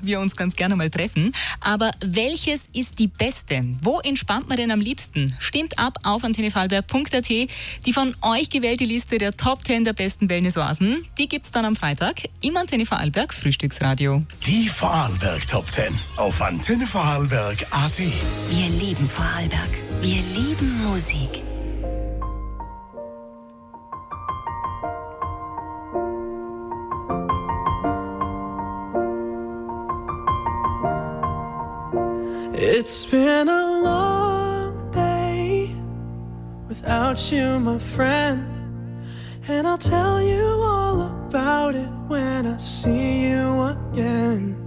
wir uns ganz gerne mal treffen. Aber welches ist die beste? Wo entspannt man denn am liebsten? Stimmt ab auf antennevorarlberg.at. Die von euch gewählte Liste der Top 10 der besten Wellnessoasen, die gibt's dann am Freitag im Antenne Vorarlberg Frühstücksradio. Die Vorarlberg Top 10 auf antennevorarlberg.at. Wir lieben Vorarlberg. Wir lieben Musik. It's been a long day without you, my friend, and I'll tell you all about it when I see you again.